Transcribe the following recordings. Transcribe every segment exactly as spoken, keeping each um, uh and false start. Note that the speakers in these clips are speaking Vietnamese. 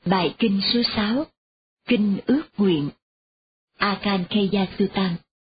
Bài kinh số sáu, Kinh ước nguyện, Akankhya Suttam.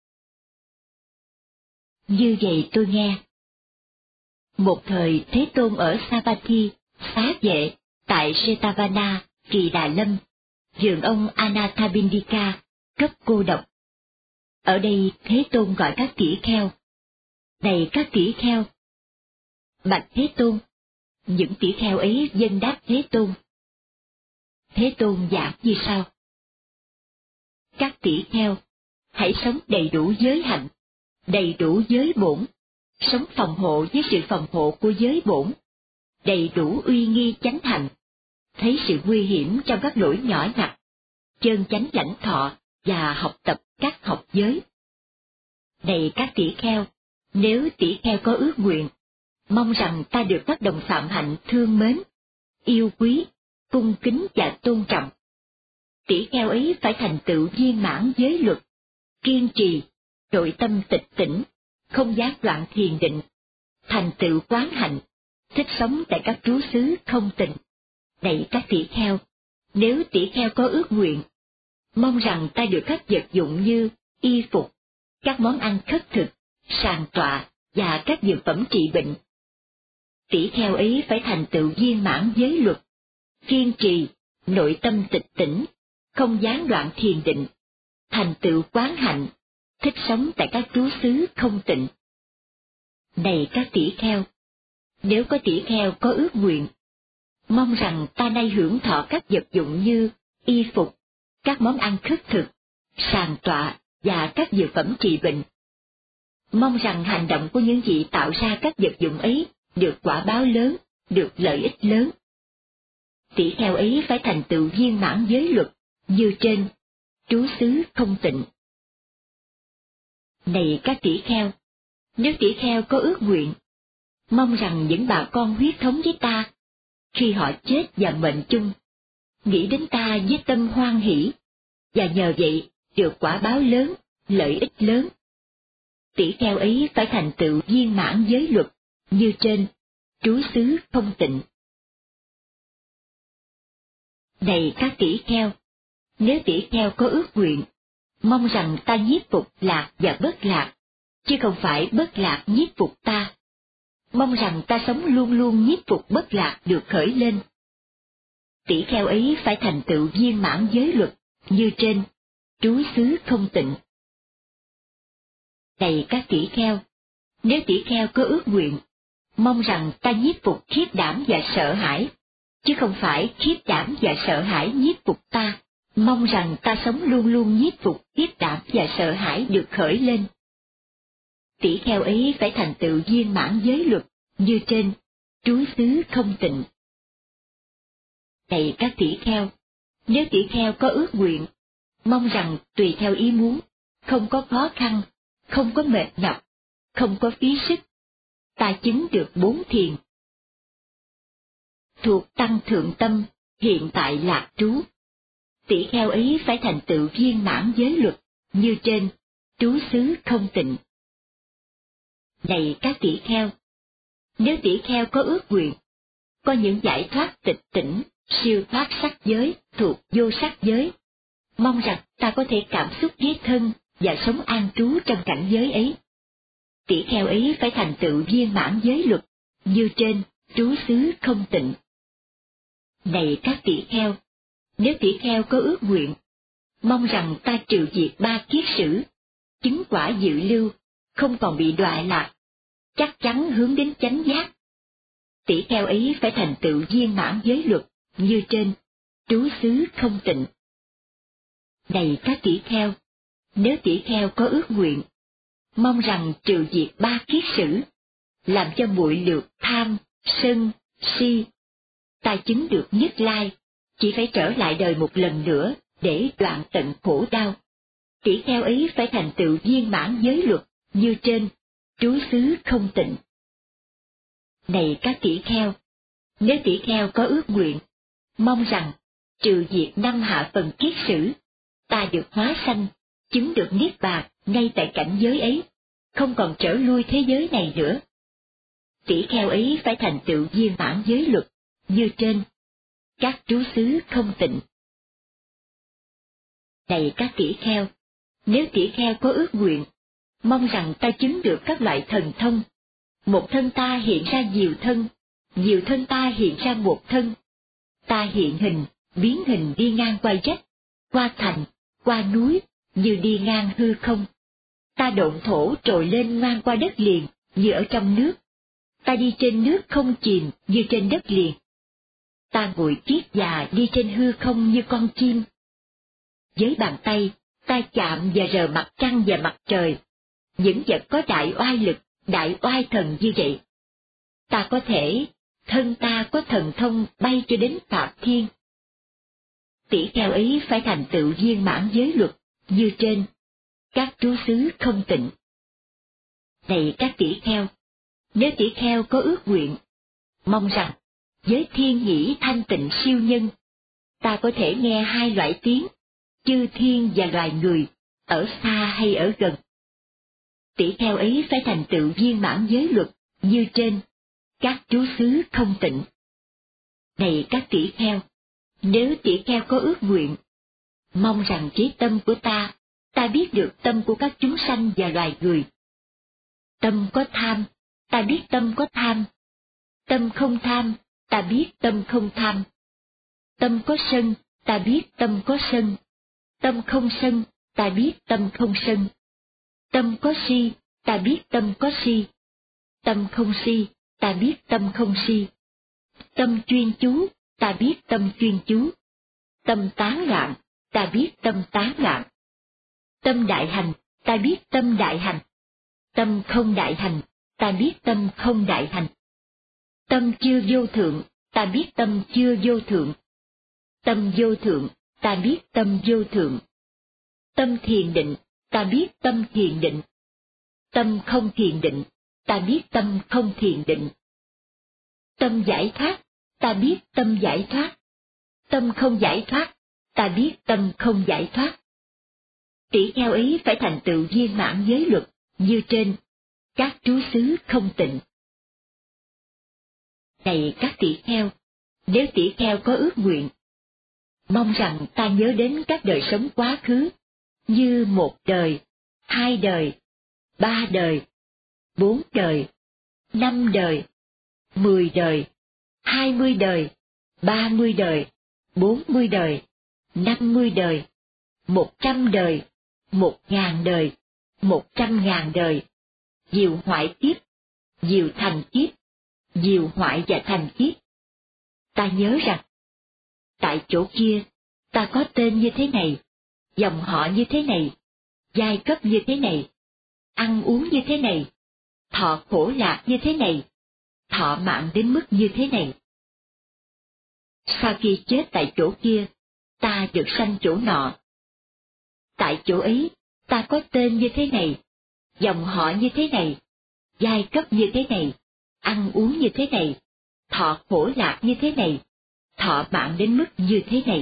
Như vậy tôi nghe. Một thời Thế Tôn ở Savatthi, xá vệ, tại Setavana, Kỳ Đà Lâm, vườn ông Anathapindika, cấp cô độc. Ở đây Thế Tôn gọi các tỷ kheo. Này các tỷ kheo! Bạch Thế Tôn! Những tỷ kheo ấy vâng đáp Thế Tôn. Thế Tôn giảng như sau: các tỷ kheo, hãy sống đầy đủ giới hạnh, đầy đủ giới bổn, sống phòng hộ với sự phòng hộ của giới bổn, đầy đủ uy nghi chánh hạnh, thấy sự nguy hiểm trong các lỗi nhỏ nhặt, chân chánh lãnh thọ và học tập các học giới. Này các tỷ kheo, nếu tỷ kheo có ước nguyện, mong rằng ta được các đồng phạm hạnh thương mến, yêu quý, cung kính và tôn trọng. Tỷ kheo ấy phải thành tựu viên mãn giới luật, kiên trì, nội tâm tịch tỉnh, không gián đoạn thiền định, thành tựu quán hạnh, thích sống tại các trú xứ không tịnh. Này các tỷ kheo, nếu tỷ kheo có ước nguyện, mong rằng ta được các vật dụng như y phục, các món ăn khất thực, sàng tọa và các dược phẩm trị bệnh. Tỷ kheo ấy phải thành tựu viên mãn giới luật, kiên trì, nội tâm tịch tỉnh, không gián đoạn thiền định, thành tựu quán hạnh, thích sống tại các trú xứ không tịnh. Này các tỷ kheo, nếu có tỷ kheo có ước nguyện, mong rằng ta nay hưởng thọ các vật dụng như y phục, các món ăn khất thực, sàng tọa và các dược phẩm trị bệnh. Mong rằng hành động của những vị tạo ra các vật dụng ấy được quả báo lớn, được lợi ích lớn. Tỷ kheo ấy phải thành tựu viên mãn giới luật như trên, trú xứ không tịnh. Này các tỷ kheo, nếu tỷ kheo có ước nguyện, mong rằng những bà con huyết thống với ta, khi họ chết và mệnh chung, nghĩ đến ta với tâm hoan hỷ, và nhờ vậy được quả báo lớn, lợi ích lớn. Tỷ kheo ấy phải thành tựu viên mãn giới luật như trên, trú xứ không tịnh. Này các tỷ kheo, nếu tỷ kheo có ước nguyện, mong rằng ta nhiếp phục lạc và bất lạc, chứ không phải bất lạc nhiếp phục ta. Mong rằng ta sống luôn luôn nhiếp phục bất lạc được khởi lên. Tỷ kheo ấy phải thành tựu viên mãn giới luật như trên, trú xứ không tịnh. Này các tỷ kheo, nếu tỷ kheo có ước nguyện, mong rằng ta nhiếp phục khiếp đảm và sợ hãi, chứ không phải khiếp đảm và sợ hãi nhiếp phục ta. Mong rằng ta sống luôn luôn nhiếp phục khiếp đảm và sợ hãi được khởi lên. Tỷ kheo ấy phải thành tựu viên mãn giới luật như trên, trú xứ không tịnh. Này các tỷ kheo, nếu tỷ kheo có ước nguyện, mong rằng tùy theo ý muốn, không có khó khăn, không có mệt nhọc, không có phí sức, ta chứng được bốn thiền. Thuộc tăng thượng tâm, hiện tại lạc trú. Tỷ kheo ấy phải thành tựu viên mãn giới luật như trên, trú xứ không tịnh. Này các tỷ kheo, nếu tỷ kheo có ước nguyện, có những giải thoát tịch tỉnh, siêu thoát sắc giới thuộc vô sắc giới, mong rằng ta có thể cảm xúc với thân và sống an trú trong cảnh giới ấy. Tỷ kheo ấy phải thành tựu viên mãn giới luật như trên, trú xứ không tịnh. Này các tỷ kheo, nếu tỷ kheo có ước nguyện, mong rằng ta trừ diệt ba kiết sử, chứng quả dự lưu, không còn bị đọa lạc, chắc chắn hướng đến chánh giác. Tỷ kheo ấy phải thành tựu viên mãn giới luật như trên, trú xứ không tịnh. Này các tỷ kheo, nếu tỷ kheo có ước nguyện, mong rằng trừ diệt ba kiết sử, làm cho muội lược tham, sân, si, ta chứng được nhất lai, chỉ phải trở lại đời một lần nữa để đoạn tận khổ đau. Tỷ kheo ấy phải thành tựu viên mãn giới luật như trên, trú xứ không tịnh. Này các tỷ kheo, nếu tỷ kheo có ước nguyện, mong rằng trừ diệt năm hạ phần kiết sử, ta được hóa sanh, chứng được niết bàn ngay tại cảnh giới ấy, không còn trở lui thế giới này nữa. Tỷ kheo ấy phải thành tựu viên mãn giới luật như trên, các trú xứ không tịnh. Này các tỷ kheo, nếu tỷ kheo có ước nguyện, mong rằng ta chứng được các loại thần thông, một thân ta hiện ra nhiều thân, nhiều thân ta hiện ra một thân, ta hiện hình, biến hình đi ngang qua vách, qua thành, qua núi, như đi ngang hư không. Ta độn thổ trồi lên ngang qua đất liền, như ở trong nước. Ta đi trên nước không chìm, như trên đất liền. Ta ngồi kiết già đi trên hư không như con chim. Với bàn tay, ta chạm và rờ mặt trăng và mặt trời, những vật có đại oai lực, đại oai thần như vậy. Ta có thể, thân ta có thần thông bay cho đến Phạm Thiên. Tỷ kheo ấy phải thành tựu viên mãn giới luật, như trên, các trú xứ không tịnh. Này các tỷ kheo, nếu tỷ kheo có ước nguyện, mong rằng, với thiên nhĩ thanh tịnh siêu nhân, ta có thể nghe hai loại tiếng, chư thiên và loài người, ở xa hay ở gần. Tỷ kheo ấy phải thành tựu viên mãn giới luật, như trên, các trú xứ không tịnh. Này các tỷ kheo, nếu tỷ kheo có ước nguyện, mong rằng trí tâm của ta, ta biết được tâm của các chúng sanh và loài người. Tâm có tham, ta biết tâm có tham. Tâm không tham, ta biết tâm không tham. Tâm có sân, ta biết tâm có sân. Tâm không sân, ta biết tâm không sân. Tâm có si, ta biết tâm có si. Tâm không si, ta biết tâm không si. Tâm chuyên chú, ta biết tâm chuyên chú. Tâm tán loạn, ta biết tâm tán loạn. Tâm đại hành, ta biết tâm đại hành. Tâm không đại hành, ta biết tâm không đại hành. Tâm chưa vô thượng, ta biết tâm chưa vô thượng. Tâm vô thượng, ta biết tâm vô thượng. Tâm thiền định, ta biết tâm thiền định. Tâm không thiền định, ta biết tâm không thiền định. Tâm giải thoát, ta biết tâm giải thoát. Tâm không giải thoát, ta biết tâm không giải thoát. Tỷ kheo ấy phải thành tựu viên mãn giới luật, như trên, các trú xứ không tịnh. Này các tỷ kheo, nếu tỷ kheo có ước nguyện, mong rằng ta nhớ đến các đời sống quá khứ, như một đời, hai đời, ba đời, bốn đời, năm đời, mười đời, hai mươi đời, ba mươi đời, bốn mươi đời, năm mươi đời, một trăm đời, một ngàn đời, một trăm ngàn đời, diệu hoại kiếp, diệu thành kiếp, diệu hoại và thành kiếp. Ta nhớ rằng, tại chỗ kia, ta có tên như thế này, dòng họ như thế này, giai cấp như thế này, ăn uống như thế này, thọ khổ lạc như thế này, thọ mạng đến mức như thế này. Sau khi chết tại chỗ kia, ta được sanh chỗ nọ. Tại chỗ ấy, ta có tên như thế này, dòng họ như thế này, giai cấp như thế này, ăn uống như thế này, thọ khổ lạc như thế này, thọ mạng đến mức như thế này.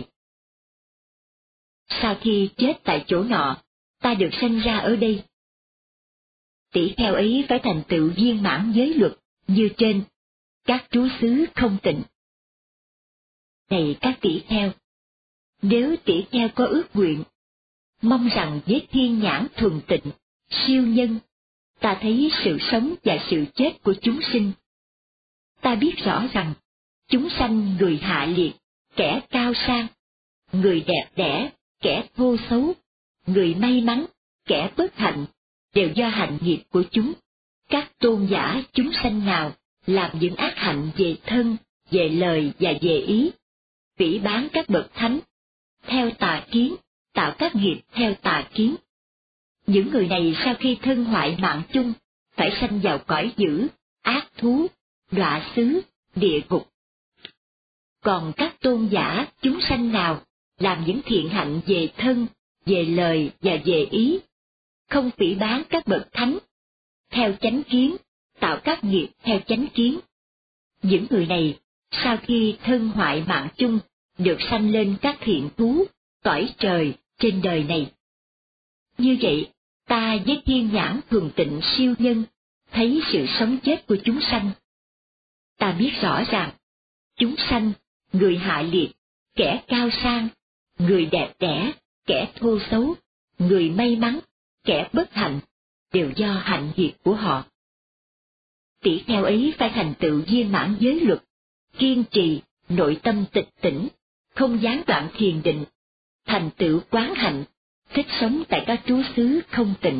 Sau khi chết tại chỗ nọ, ta được sanh ra ở đây. Tỷ kheo ấy phải thành tựu viên mãn giới luật, như trên, các trú xứ không tịnh. Này các tỷ kheo, nếu tỷ kheo có ước nguyện, mong rằng với thiên nhãn thuần tịnh, siêu nhân, ta thấy sự sống và sự chết của chúng sinh. Ta biết rõ rằng, chúng sanh người hạ liệt, kẻ cao sang, người đẹp đẽ, kẻ thô xấu, người may mắn, kẻ bất hạnh, đều do hạnh nghiệp của chúng. Các tôn giả chúng sanh nào làm những ác hạnh về thân, về lời và về ý, phỉ báng các bậc thánh, theo tà kiến, tạo các nghiệp theo tà kiến. Những người này sau khi thân hoại mạng chung, phải sanh vào cõi dữ, ác thú, đọa xứ, địa ngục. Còn các tôn giả chúng sanh nào làm những thiện hạnh về thân, về lời và về ý, không phỉ báng các bậc thánh, theo chánh kiến, tạo các nghiệp theo chánh kiến. Những người này, sau khi thân hoại mạng chung, được sanh lên các thiện thú, cõi trời, trên đời này. Như vậy, ta với thiên nhãn thuần tịnh siêu nhân, thấy sự sống chết của chúng sanh. Ta biết rõ ràng, chúng sanh, người hạ liệt, kẻ cao sang, người đẹp đẽ, kẻ thô xấu, người may mắn, kẻ bất hạnh, đều do hạnh nghiệp của họ. Tỷ kheo ấy phải thành tựu viên mãn giới luật, kiên trì, nội tâm tịch tỉnh, không gián đoạn thiền định, thành tựu quán hạnh, thích sống tại các trú xứ không tịnh.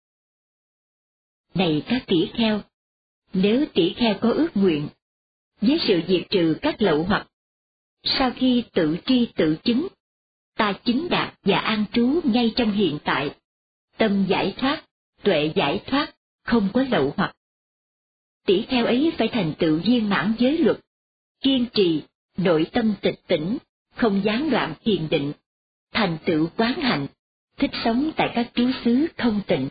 Này các tỷ kheo, nếu tỷ kheo có ước nguyện, với sự diệt trừ các lậu hoặc, sau khi tự tri tự chứng, ta chứng đạt và an trú ngay trong hiện tại, tâm giải thoát, tuệ giải thoát, không có lậu hoặc. Tỷ kheo ấy phải thành tựu viên mãn giới luật, kiên trì, nội tâm tịch tỉnh, không gián đoạn thiền định, thành tựu quán hạnh, thích sống tại các trú xứ không tịnh.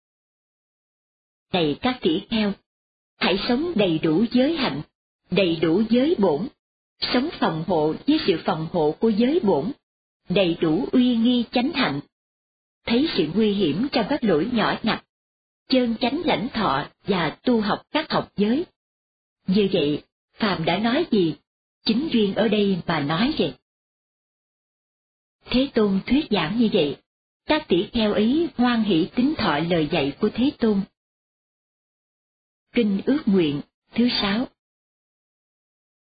Này các tỷ kheo, hãy sống đầy đủ giới hạnh, đầy đủ giới bổn, sống phòng hộ với sự phòng hộ của giới bổn, đầy đủ uy nghi chánh hạnh. Thấy sự nguy hiểm trong các lỗi nhỏ nhặt, chơn chánh lãnh thọ và tu học các học giới. Như vậy, phàm đã nói gì, chính duyên ở đây mà nói vậy. Thế Tôn thuyết giảng như vậy, các tỷ kheo ấy hoan hỷ tín thọ lời dạy của Thế Tôn. Kinh ước nguyện thứ sáu.